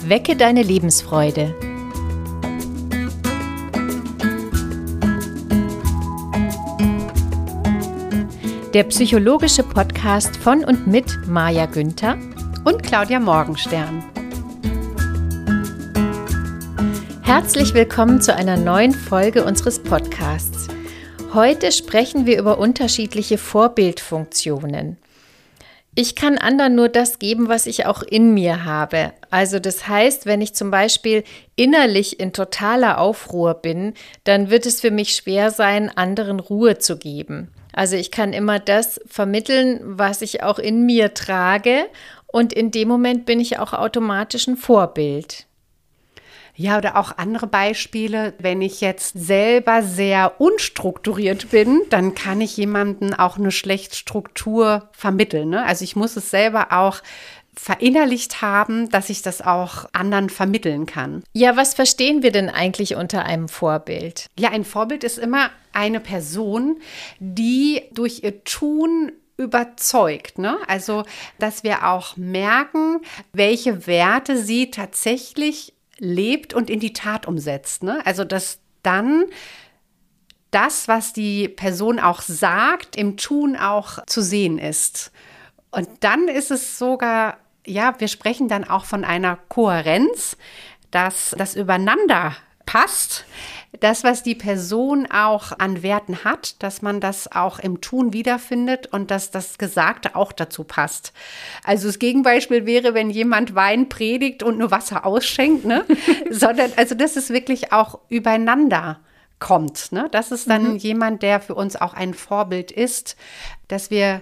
Wecke deine Lebensfreude. Der psychologische Podcast von und mit Maja Günther und Claudia Morgenstern. Herzlich willkommen zu einer neuen Folge unseres Podcasts. Heute sprechen wir über unterschiedliche Vorbildfunktionen. Ich kann anderen nur das geben, was ich auch in mir habe. Also das heißt, wenn ich zum Beispiel innerlich in totaler Aufruhr bin, dann wird es für mich schwer sein, anderen Ruhe zu geben. Also ich kann immer das vermitteln, was ich auch in mir trage, und in dem Moment bin ich auch automatisch ein Vorbild. Ja, oder auch andere Beispiele. Wenn ich jetzt selber sehr unstrukturiert bin, dann kann ich jemandem auch eine schlechte Struktur vermitteln, ne? Also ich muss es selber auch verinnerlicht haben, dass ich das auch anderen vermitteln kann. Ja, was verstehen wir denn eigentlich unter einem Vorbild? Ja, ein Vorbild ist immer eine Person, die durch ihr Tun überzeugt, ne? Also, dass wir auch merken, welche Werte sie tatsächlich lebt und in die Tat umsetzt, ne? Also, dass dann das, was die Person auch sagt, im Tun auch zu sehen ist. Und dann ist es sogar, ja, wir sprechen dann auch von einer Kohärenz, dass das übereinander passt. Das, was die Person auch an Werten hat, dass man das auch im Tun wiederfindet und dass das Gesagte auch dazu passt. Also das Gegenbeispiel wäre, wenn jemand Wein predigt und nur Wasser ausschenkt, ne? Sondern, also das ist wirklich auch übereinander kommt, ne? Das ist dann jemand, der für uns auch ein Vorbild ist, dass wir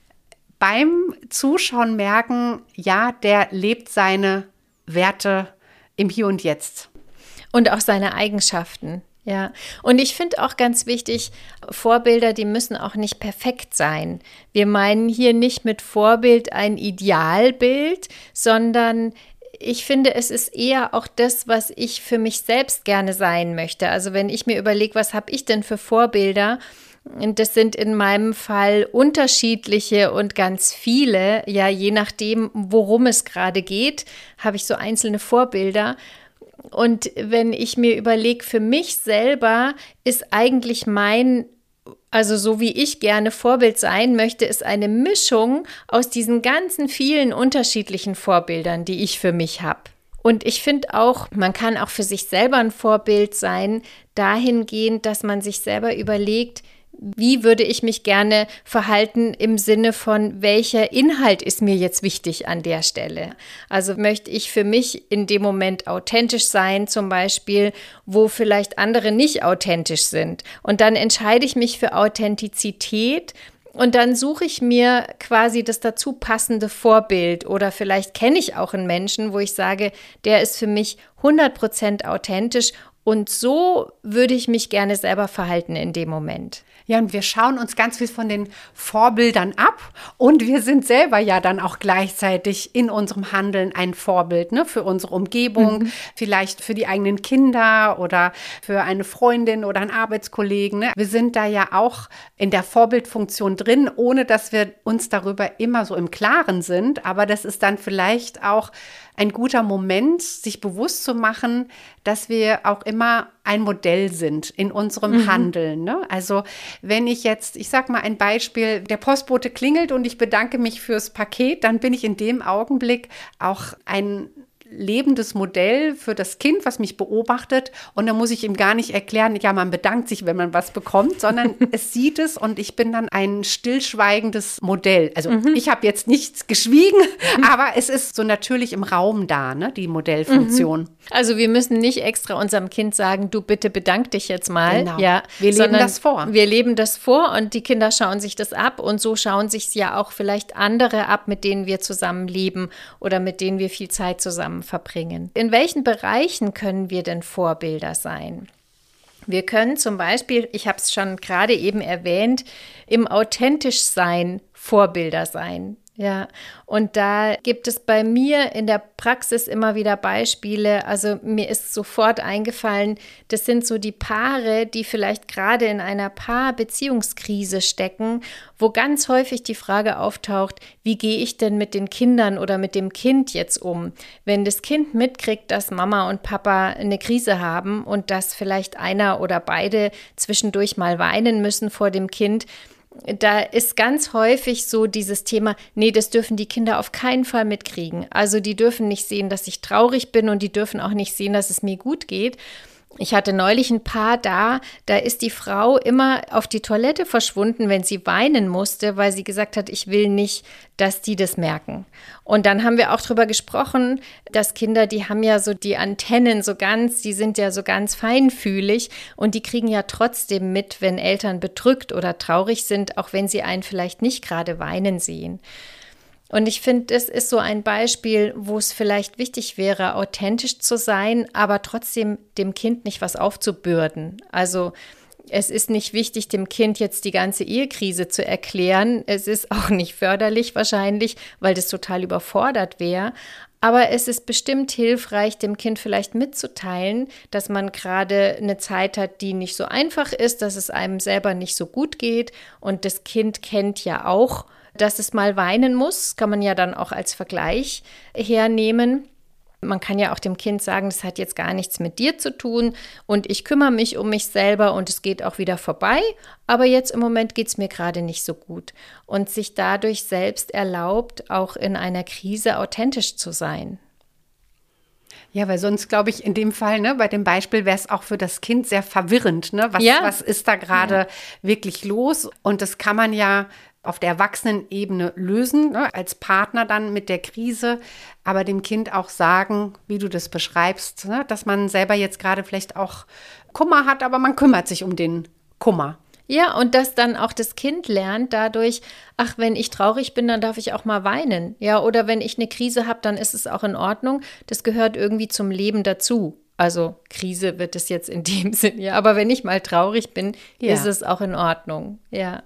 beim Zuschauen merken, ja, der lebt seine Werte im Hier und Jetzt. Und auch seine Eigenschaften, ja. Und ich finde auch ganz wichtig, Vorbilder, die müssen auch nicht perfekt sein. Wir meinen hier nicht mit Vorbild ein Idealbild, sondern ich finde, es ist eher auch das, was ich für mich selbst gerne sein möchte. Also wenn ich mir überlege, was habe ich denn für Vorbilder? Und das sind in meinem Fall unterschiedliche und ganz viele. Ja, je nachdem, worum es gerade geht, habe ich so einzelne Vorbilder. Und wenn ich mir überlege, für mich selber ist eigentlich also so wie ich gerne Vorbild sein möchte, ist eine Mischung aus diesen ganzen vielen unterschiedlichen Vorbildern, die ich für mich habe. Und ich finde auch, man kann auch für sich selber ein Vorbild sein, dahingehend, dass man sich selber überlegt, wie würde ich mich gerne verhalten im Sinne von, welcher Inhalt ist mir jetzt wichtig an der Stelle? Also möchte ich für mich in dem Moment authentisch sein, zum Beispiel, wo vielleicht andere nicht authentisch sind. Und dann entscheide ich mich für Authentizität und dann suche ich mir quasi das dazu passende Vorbild. Oder vielleicht kenne ich auch einen Menschen, wo ich sage, der ist für mich 100% authentisch. Und so würde ich mich gerne selber verhalten in dem Moment. Ja, und wir schauen uns ganz viel von den Vorbildern ab und wir sind selber ja dann auch gleichzeitig in unserem Handeln ein Vorbild, ne, für unsere Umgebung, vielleicht für die eigenen Kinder oder für eine Freundin oder einen Arbeitskollegen, ne. Wir sind da ja auch in der Vorbildfunktion drin, ohne dass wir uns darüber immer so im Klaren sind, aber das ist dann vielleicht auch ein guter Moment, sich bewusst zu machen, dass wir auch immer ein Modell sind in unserem Handeln, ne? Also wenn ich jetzt, ich sag mal ein Beispiel, der Postbote klingelt und ich bedanke mich fürs Paket, dann bin ich in dem Augenblick auch ein lebendes Modell für das Kind, was mich beobachtet, und dann muss ich ihm gar nicht erklären, ja, man bedankt sich, wenn man was bekommt, sondern es sieht es und ich bin dann ein stillschweigendes Modell. Also ich habe jetzt nichts geschwiegen, aber es ist so natürlich im Raum da, ne, die Modellfunktion. Also wir müssen nicht extra unserem Kind sagen, du bitte bedank dich jetzt mal. Genau. Ja, wir leben das vor. Wir leben das vor und die Kinder schauen sich das ab und so schauen sich es ja auch vielleicht andere ab, mit denen wir zusammen leben oder mit denen wir viel Zeit zusammen verbringen. In welchen Bereichen können wir denn Vorbilder sein? Wir können zum Beispiel, ich habe es schon gerade eben erwähnt, im Authentischsein Vorbilder sein. Ja, und da gibt es bei mir in der Praxis immer wieder Beispiele. Also mir ist sofort eingefallen, das sind so die Paare, die vielleicht gerade in einer Paarbeziehungskrise stecken, wo ganz häufig die Frage auftaucht, wie gehe ich denn mit den Kindern oder mit dem Kind jetzt um? Wenn das Kind mitkriegt, dass Mama und Papa eine Krise haben und dass vielleicht einer oder beide zwischendurch mal weinen müssen vor dem Kind, da ist ganz häufig so dieses Thema, nee, das dürfen die Kinder auf keinen Fall mitkriegen. Also die dürfen nicht sehen, dass ich traurig bin und die dürfen auch nicht sehen, dass es mir gut geht. Ich hatte neulich ein Paar da ist die Frau immer auf die Toilette verschwunden, wenn sie weinen musste, weil sie gesagt hat, ich will nicht, dass die das merken. Und dann haben wir auch drüber gesprochen, dass Kinder, die haben ja so die Antennen die sind ja so ganz feinfühlig und die kriegen ja trotzdem mit, wenn Eltern bedrückt oder traurig sind, auch wenn sie einen vielleicht nicht gerade weinen sehen. Und ich finde, das ist so ein Beispiel, wo es vielleicht wichtig wäre, authentisch zu sein, aber trotzdem dem Kind nicht was aufzubürden. Also es ist nicht wichtig, dem Kind jetzt die ganze Ehekrise zu erklären. Es ist auch nicht förderlich wahrscheinlich, weil das total überfordert wäre. Aber es ist bestimmt hilfreich, dem Kind vielleicht mitzuteilen, dass man gerade eine Zeit hat, die nicht so einfach ist, dass es einem selber nicht so gut geht. Und das Kind kennt ja auch, dass es mal weinen muss, kann man ja dann auch als Vergleich hernehmen. Man kann ja auch dem Kind sagen, das hat jetzt gar nichts mit dir zu tun und ich kümmere mich um mich selber und es geht auch wieder vorbei, aber jetzt im Moment geht es mir gerade nicht so gut. Und sich dadurch selbst erlaubt, auch in einer Krise authentisch zu sein. Ja, weil sonst, glaube ich, in dem Fall, ne, bei dem Beispiel wäre es auch für das Kind sehr verwirrend. Ne? Was ist da gerade wirklich los? Und das kann man ja auf der Erwachsenenebene lösen, ne, als Partner dann mit der Krise, aber dem Kind auch sagen, wie du das beschreibst, ne, dass man selber jetzt gerade vielleicht auch Kummer hat, aber man kümmert sich um den Kummer. Ja, und dass dann auch das Kind lernt dadurch, ach, wenn ich traurig bin, dann darf ich auch mal weinen. Ja, oder wenn ich eine Krise habe, dann ist es auch in Ordnung. Das gehört irgendwie zum Leben dazu. Also Krise wird es jetzt in dem Sinn, ja, aber wenn ich mal traurig bin, ist es auch in Ordnung, ja.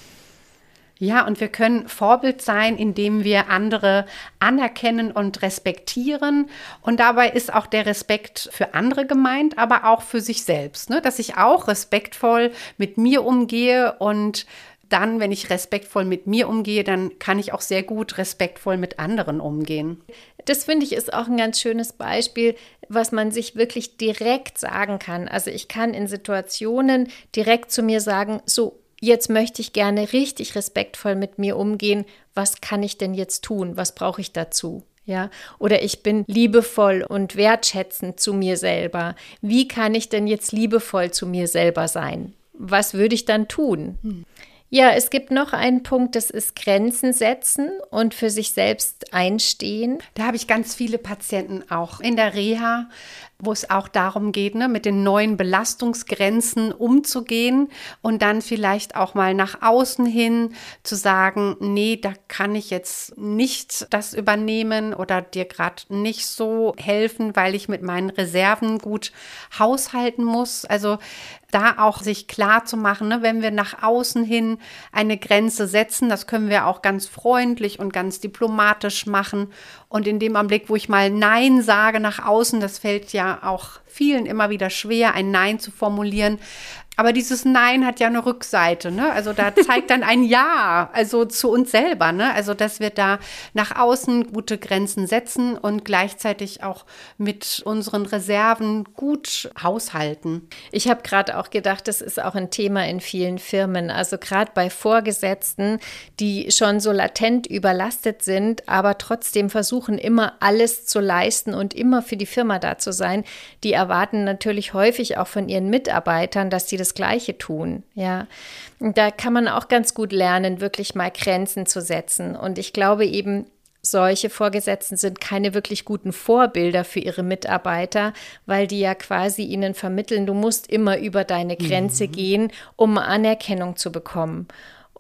Ja, und wir können Vorbild sein, indem wir andere anerkennen und respektieren. Und dabei ist auch der Respekt für andere gemeint, aber auch für sich selbst, ne? Dass ich auch respektvoll mit mir umgehe und dann, wenn ich respektvoll mit mir umgehe, dann kann ich auch sehr gut respektvoll mit anderen umgehen. Das finde ich ist auch ein ganz schönes Beispiel, was man sich wirklich direkt sagen kann. Also ich kann in Situationen direkt zu mir sagen, so, jetzt möchte ich gerne richtig respektvoll mit mir umgehen. Was kann ich denn jetzt tun? Was brauche ich dazu? Ja, oder ich bin liebevoll und wertschätzend zu mir selber. Wie kann ich denn jetzt liebevoll zu mir selber sein? Was würde ich dann tun? Ja, es gibt noch einen Punkt, das ist Grenzen setzen und für sich selbst einstehen. Da habe ich ganz viele Patienten auch in der Reha, wo es auch darum geht, ne, mit den neuen Belastungsgrenzen umzugehen und dann vielleicht auch mal nach außen hin zu sagen, nee, da kann ich jetzt nicht das übernehmen oder dir gerade nicht so helfen, weil ich mit meinen Reserven gut haushalten muss. Also da auch sich klar zu machen, ne, wenn wir nach außen hin eine Grenze setzen, das können wir auch ganz freundlich und ganz diplomatisch machen. Und in dem Augenblick, wo ich mal Nein sage nach außen, das fällt ja auch vielen immer wieder schwer, ein Nein zu formulieren. Aber dieses Nein hat ja eine Rückseite, ne? Also da zeigt dann ein Ja, also zu uns selber, ne? Also dass wir da nach außen gute Grenzen setzen und gleichzeitig auch mit unseren Reserven gut haushalten. Ich habe gerade auch gedacht, das ist auch ein Thema in vielen Firmen. Also gerade bei Vorgesetzten, die schon so latent überlastet sind, aber trotzdem versuchen, immer alles zu leisten und immer für die Firma da zu sein. Die erwarten natürlich häufig auch von ihren Mitarbeitern, dass sie das Gleiche tun, ja. Und da kann man auch ganz gut lernen, wirklich mal Grenzen zu setzen. Und ich glaube eben, solche Vorgesetzten sind keine wirklich guten Vorbilder für ihre Mitarbeiter, weil die ja quasi ihnen vermitteln, du musst immer über deine Grenze gehen, um Anerkennung zu bekommen.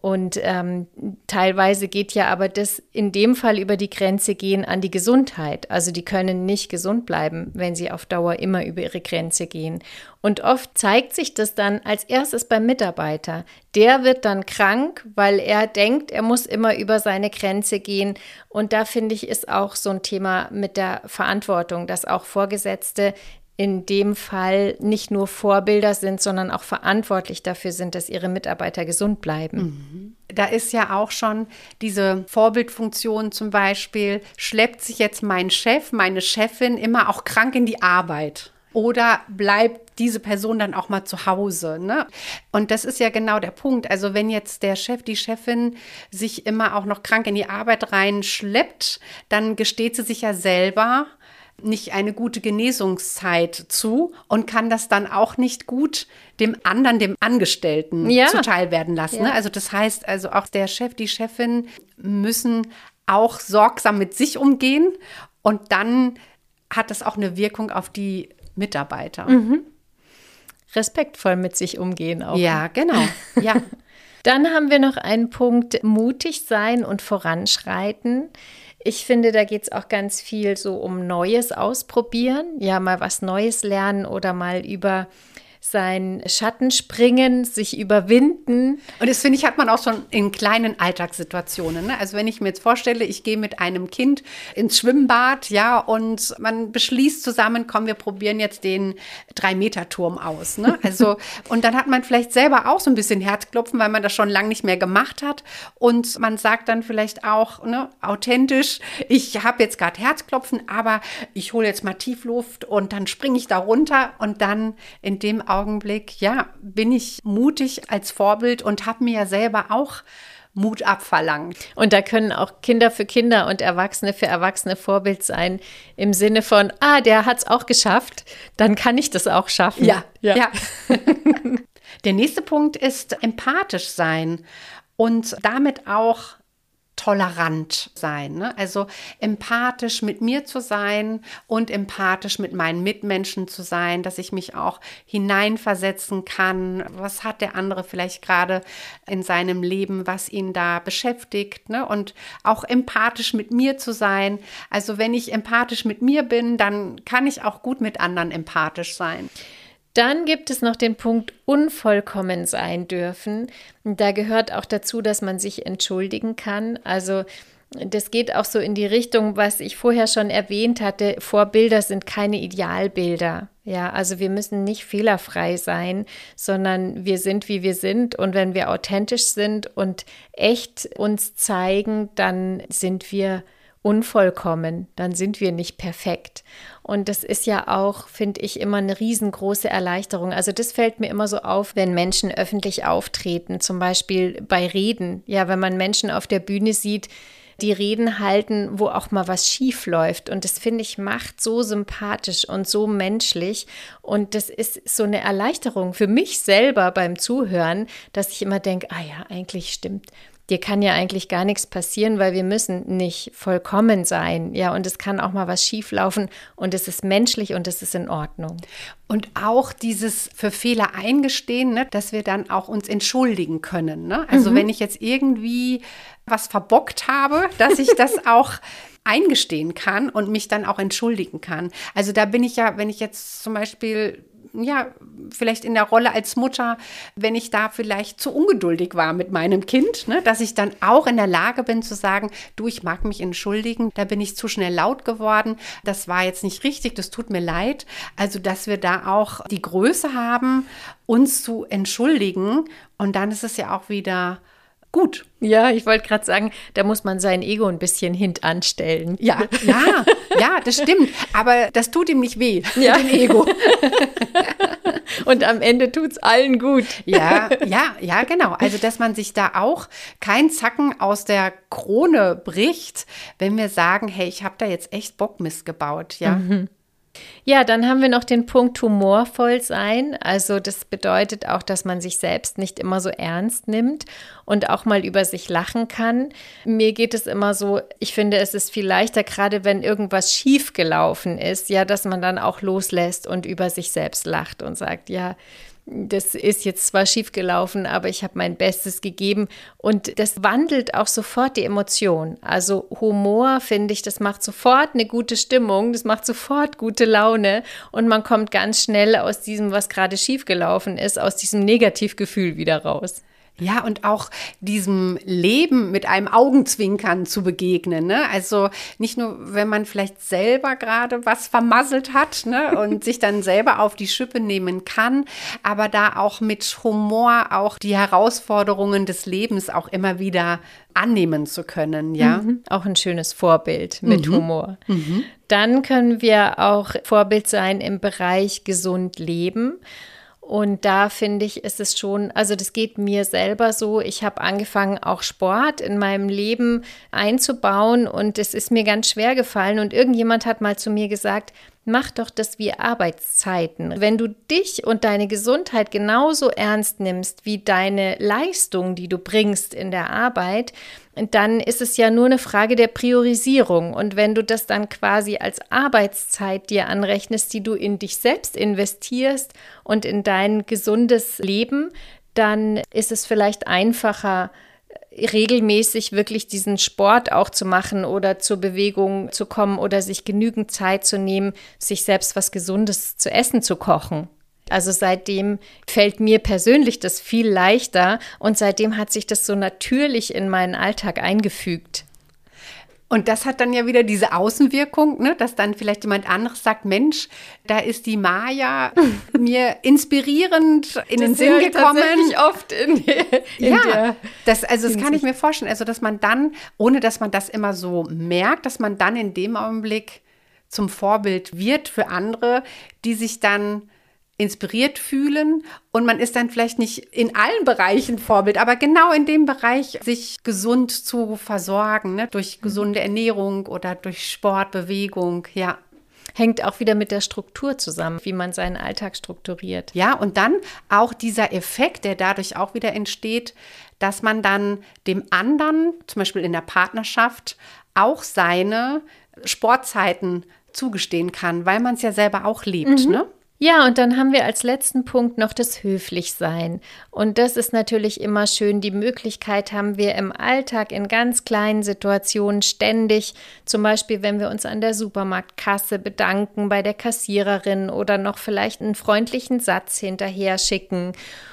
Und teilweise geht ja aber das in dem Fall über die Grenze gehen an die Gesundheit. Also die können nicht gesund bleiben, wenn sie auf Dauer immer über ihre Grenze gehen. Und oft zeigt sich das dann als erstes beim Mitarbeiter. Der wird dann krank, weil er denkt, er muss immer über seine Grenze gehen. Und da finde ich, ist auch so ein Thema mit der Verantwortung, dass auch Vorgesetzte in dem Fall nicht nur Vorbilder sind, sondern auch verantwortlich dafür sind, dass ihre Mitarbeiter gesund bleiben. Da ist ja auch schon diese Vorbildfunktion zum Beispiel, schleppt sich jetzt mein Chef, meine Chefin immer auch krank in die Arbeit? Oder bleibt diese Person dann auch mal zu Hause? Ne? Und das ist ja genau der Punkt. Also wenn jetzt der Chef, die Chefin sich immer auch noch krank in die Arbeit reinschleppt, dann gesteht sie sich ja selber nicht eine gute Genesungszeit zu und kann das dann auch nicht gut dem anderen, dem Angestellten zuteil werden lassen. Ne? Also das heißt, also auch der Chef, die Chefin müssen auch sorgsam mit sich umgehen und dann hat das auch eine Wirkung auf die Mitarbeiter. Respektvoll mit sich umgehen auch. Ja, genau. Ja. Dann haben wir noch einen Punkt, mutig sein und voranschreiten. Ich finde, da geht es auch ganz viel so um Neues ausprobieren, ja, mal was Neues lernen oder mal über sein Schatten springen, sich überwinden. Und das, finde ich, hat man auch schon in kleinen Alltagssituationen. Ne? Also wenn ich mir jetzt vorstelle, ich gehe mit einem Kind ins Schwimmbad, ja, und man beschließt zusammen, komm, wir probieren jetzt den 3-Meter-Turm aus. Ne? Also, und dann hat man vielleicht selber auch so ein bisschen Herzklopfen, weil man das schon lange nicht mehr gemacht hat. Und man sagt dann vielleicht auch, ne, authentisch, ich habe jetzt gerade Herzklopfen, aber ich hole jetzt mal Tiefluft und dann springe ich da runter und dann in dem Augenblick, ja, bin ich mutig als Vorbild und habe mir ja selber auch Mut abverlangt. Und da können auch Kinder für Kinder und Erwachsene für Erwachsene Vorbild sein, im Sinne von, der hat es auch geschafft, dann kann ich das auch schaffen. Ja. Der nächste Punkt ist empathisch sein und damit auch tolerant sein, ne? Also empathisch mit mir zu sein und empathisch mit meinen Mitmenschen zu sein, dass ich mich auch hineinversetzen kann. Was hat der andere vielleicht gerade in seinem Leben, was ihn da beschäftigt, ne? Und auch empathisch mit mir zu sein. Also wenn ich empathisch mit mir bin, dann kann ich auch gut mit anderen empathisch sein. Dann gibt es noch den Punkt unvollkommen sein dürfen. Da gehört auch dazu, dass man sich entschuldigen kann. Also das geht auch so in die Richtung, was ich vorher schon erwähnt hatte. Vorbilder sind keine Idealbilder. Ja, also wir müssen nicht fehlerfrei sein, sondern wir sind, wie wir sind. Und wenn wir authentisch sind und echt uns zeigen, dann sind wir unvollkommen, dann sind wir nicht perfekt. Und das ist ja auch, finde ich, immer eine riesengroße Erleichterung. Also das fällt mir immer so auf, wenn Menschen öffentlich auftreten, zum Beispiel bei Reden. Ja, wenn man Menschen auf der Bühne sieht, die Reden halten, wo auch mal was schief läuft. Und das, finde ich, macht so sympathisch und so menschlich. Und das ist so eine Erleichterung für mich selber beim Zuhören, dass ich immer denke, eigentlich stimmt. Dir kann ja eigentlich gar nichts passieren, weil wir müssen nicht vollkommen sein. Ja, und es kann auch mal was schieflaufen und es ist menschlich und es ist in Ordnung. Und auch dieses für Fehler eingestehen, ne, dass wir dann auch uns entschuldigen können. Ne? Also wenn ich jetzt irgendwie was verbockt habe, dass ich das auch eingestehen kann und mich dann auch entschuldigen kann. Also da bin ich ja, wenn ich jetzt zum Beispiel vielleicht in der Rolle als Mutter, wenn ich da vielleicht zu ungeduldig war mit meinem Kind, ne, dass ich dann auch in der Lage bin zu sagen, du, ich mag mich entschuldigen, da bin ich zu schnell laut geworden, das war jetzt nicht richtig, das tut mir leid. Also, dass wir da auch die Größe haben, uns zu entschuldigen und dann ist es ja auch wieder gut. Ja, ich wollte gerade sagen, da muss man sein Ego ein bisschen hintanstellen. Ja, das stimmt. Aber das tut ihm nicht weh, dem Ego. Und am Ende tut es allen gut. Ja, genau. Also, dass man sich da auch kein Zacken aus der Krone bricht, wenn wir sagen, hey, ich habe da jetzt echt Bockmist gebaut, ja. Ja, dann haben wir noch den Punkt humorvoll sein. Also das bedeutet auch, dass man sich selbst nicht immer so ernst nimmt und auch mal über sich lachen kann. Mir geht es immer so, ich finde, es ist viel leichter, gerade wenn irgendwas schief gelaufen ist, ja, dass man dann auch loslässt und über sich selbst lacht und sagt, ja, das ist jetzt zwar schief gelaufen, aber ich habe mein Bestes gegeben. Und das wandelt auch sofort die Emotion. Also Humor, finde ich, das macht sofort eine gute Stimmung, das macht sofort gute Laune und man kommt ganz schnell aus diesem, was gerade schief gelaufen ist, aus diesem Negativgefühl wieder raus. Ja, und auch diesem Leben mit einem Augenzwinkern zu begegnen, ne? Also nicht nur, wenn man vielleicht selber gerade was vermasselt hat, ne? Und sich dann selber auf die Schippe nehmen kann, aber da auch mit Humor auch die Herausforderungen des Lebens auch immer wieder annehmen zu können, ja. Auch ein schönes Vorbild mit Humor. Dann können wir auch Vorbild sein im Bereich gesund leben. Und da finde ich, ist es schon, also das geht mir selber so, ich habe angefangen, auch Sport in meinem Leben einzubauen und es ist mir ganz schwer gefallen und irgendjemand hat mal zu mir gesagt, mach doch das wie Arbeitszeiten. Wenn du dich und deine Gesundheit genauso ernst nimmst wie deine Leistung, die du bringst in der Arbeit, dann ist es ja nur eine Frage der Priorisierung. Und wenn du das dann quasi als Arbeitszeit dir anrechnest, die du in dich selbst investierst und in dein gesundes Leben, dann ist es vielleicht einfacher, regelmäßig wirklich diesen Sport auch zu machen oder zur Bewegung zu kommen oder sich genügend Zeit zu nehmen, sich selbst was Gesundes zu essen zu kochen. Also seitdem fällt mir persönlich das viel leichter und seitdem hat sich das so natürlich in meinen Alltag eingefügt. Und das hat dann ja wieder diese Außenwirkung, ne, dass dann vielleicht jemand anderes sagt, Mensch, da ist die Maja mir inspirierend in den Sinn gekommen. Tatsächlich oft das kann ich mir vorstellen. Also, dass man dann, ohne dass man das immer so merkt, dass man dann in dem Augenblick zum Vorbild wird für andere, die sich dann inspiriert fühlen und man ist dann vielleicht nicht in allen Bereichen Vorbild, aber genau in dem Bereich, sich gesund zu versorgen, ne? Durch gesunde Ernährung oder durch Sport, Bewegung, ja. Hängt auch wieder mit der Struktur zusammen, wie man seinen Alltag strukturiert. Ja, und dann auch dieser Effekt, der dadurch auch wieder entsteht, dass man dann dem anderen, zum Beispiel in der Partnerschaft, auch seine Sportzeiten zugestehen kann, weil man es ja selber auch lebt, ne? Ja, und dann haben wir als letzten Punkt noch das Höflichsein. Und das ist natürlich immer schön. Die Möglichkeit haben wir im Alltag in ganz kleinen Situationen ständig. Zum Beispiel, wenn wir uns an der Supermarktkasse bedanken bei der Kassiererin oder noch vielleicht einen freundlichen Satz hinterher schicken.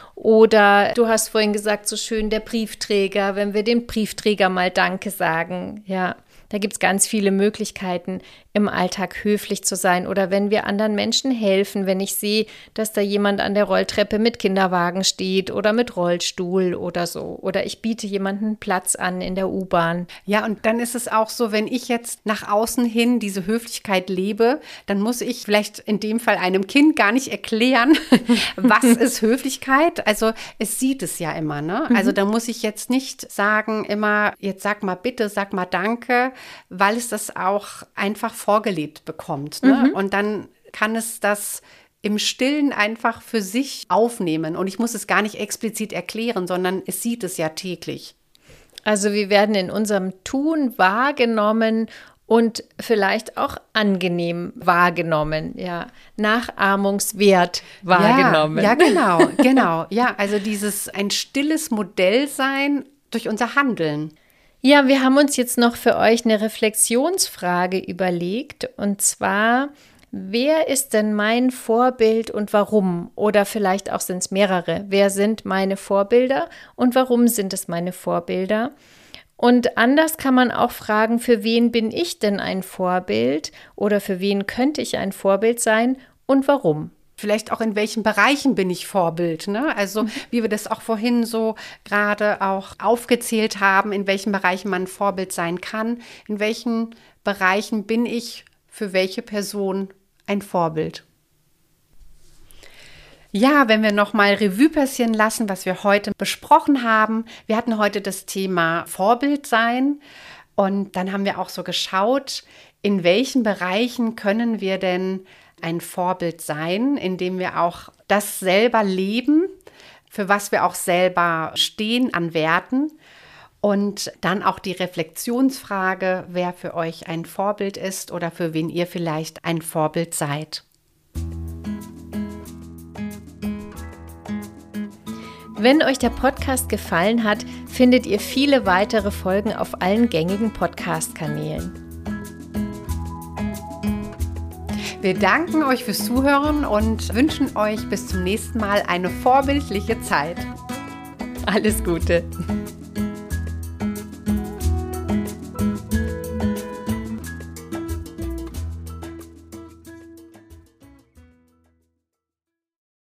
Oder du hast vorhin gesagt, so schön der Briefträger, wenn wir dem Briefträger mal Danke sagen. Ja, da gibt es ganz viele Möglichkeiten, im Alltag höflich zu sein oder wenn wir anderen Menschen helfen, wenn ich sehe, dass da jemand an der Rolltreppe mit Kinderwagen steht oder mit Rollstuhl oder so. Oder ich biete jemanden Platz an in der U-Bahn. Ja, und dann ist es auch so, wenn ich jetzt nach außen hin diese Höflichkeit lebe, dann muss ich vielleicht in dem Fall einem Kind gar nicht erklären, was ist Höflichkeit. Also es sieht es ja immer, ne? Also da muss ich jetzt nicht sagen immer, jetzt sag mal bitte, sag mal danke, weil es das auch einfach vorgelebt bekommt. Ne? Und dann kann es das im Stillen einfach für sich aufnehmen. Und ich muss es gar nicht explizit erklären, sondern es sieht es ja täglich. Also wir werden in unserem Tun wahrgenommen und vielleicht auch angenehm wahrgenommen, ja, nachahmungswert wahrgenommen. Ja, genau. Ja, also dieses ein stilles Modell sein durch unser Handeln. Ja, wir haben uns jetzt noch für euch eine Reflexionsfrage überlegt und zwar, wer ist denn mein Vorbild und warum? Oder vielleicht auch sind es mehrere. Wer sind meine Vorbilder und warum sind es meine Vorbilder? Und anders kann man auch fragen, für wen bin ich denn ein Vorbild oder für wen könnte ich ein Vorbild sein und warum? Vielleicht auch in welchen Bereichen bin ich Vorbild, ne? Also wie wir das auch vorhin so gerade auch aufgezählt haben, in welchen Bereichen man Vorbild sein kann, in welchen Bereichen bin ich für welche Person ein Vorbild. Ja, wenn wir nochmal Revue passieren lassen, was wir heute besprochen haben. Wir hatten heute das Thema Vorbild sein und dann haben wir auch so geschaut, in welchen Bereichen können wir denn ein Vorbild sein, indem wir auch das selber leben, für was wir auch selber stehen an Werten. Und dann auch die Reflexionsfrage, wer für euch ein Vorbild ist oder für wen ihr vielleicht ein Vorbild seid. Wenn euch der Podcast gefallen hat, findet ihr viele weitere Folgen auf allen gängigen Podcast-Kanälen. Wir danken euch fürs Zuhören und wünschen euch bis zum nächsten Mal eine vorbildliche Zeit. Alles Gute!